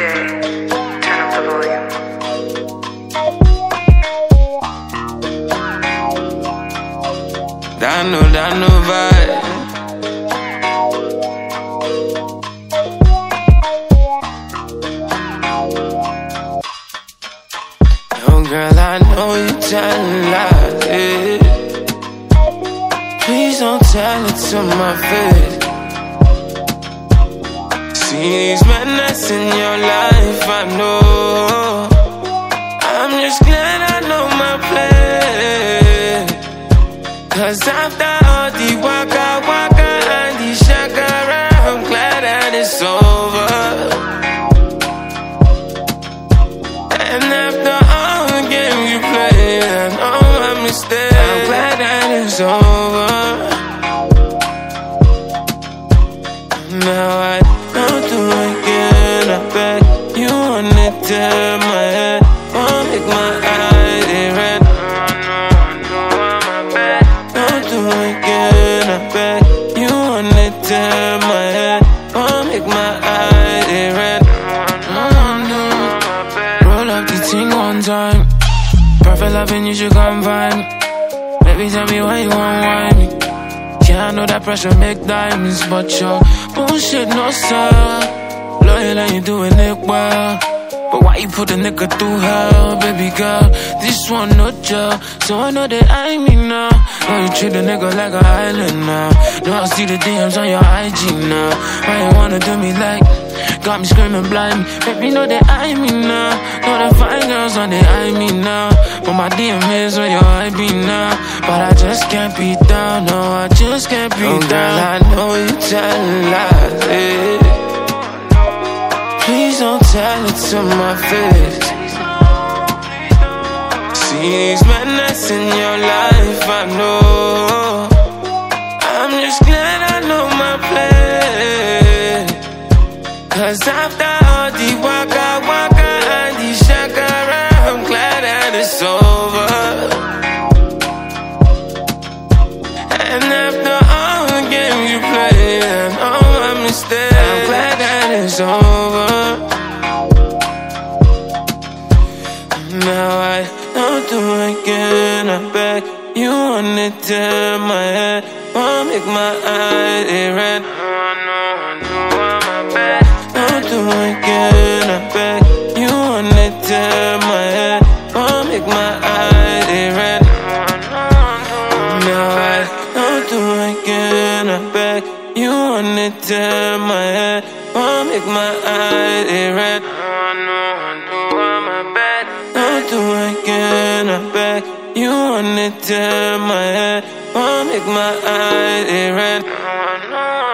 day. Turn up the volume. That no vibe. Oh girl, I know you telling lies, yeah. Please don't tell it to my face. See these men that's in your life, I know. I'm just glad I know my place. Cause after all the waka waka and the shakara, I'm glad that it's over. And after all the games you played and all my mistakes, I'm glad that it's over. Now I don't do it again, I bet you want it to my head. Won't make my eyes red. Don't do it again, I bet you want it to my head. Won't make my eyes red. Roll up the thing one time. Perfect loving, you should come find me. Baby, tell me why you want wine me. Yeah, I know that pressure make diamonds, but your bullshit no sir. Loyal and you doing it well. But why you put a nigga through hell, baby girl? This one no jail, so I know that I mean now. Know you treat a nigga like an island now. Now I see the DMs on your IG now. Why you wanna do me like? Got me screaming blind. Baby, know that I mean now. Know that fine girls on the I mean now. But my DM is where your I be now. But I just can't be down, no, I just can't be down. Girl, I know you telling lies, yeah. Please don't tell it to my face. See these men that's in your life, I know. I'm just glad I know my place. Cause after all the waka waka and the shakara, I'm glad that it's over. And after all the games you played and all my mistakes, I'm glad that it's over. Now I don't do it again, I beg you want it to my head. Won't make my eyes red. Don't do it again, I beg you want it to my head. Won't make my eyes red. Now I don't do it again, I beg you want it to my head. Won't make my eyes red. Don't do it again, I beg you want it to my head. Won't make my eyes red.